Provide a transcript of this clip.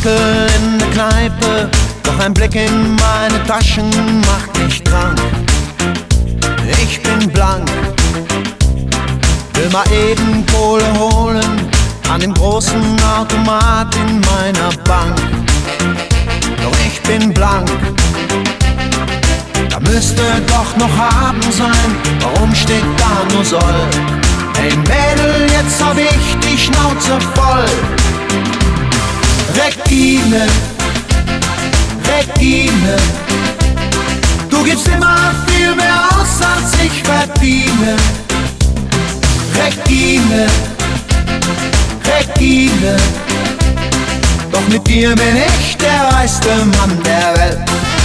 Alkoholiker in der Kneipe, doch ein Blick in meine Taschen macht mich krank. Ich bin blank, will mal eben Kohle holen an dem großen Automat in meiner Bank. Doch ich bin blank, da müsste doch noch haben sein, warum steht da nur soll? Hey Mädel, jetzt hab ich die Schnauze voll. Regine, Regine, du gibst immer viel mehr aus, als ich verdiene. Regine, Regine, doch mit dir bin ich der reichste Mann der Welt.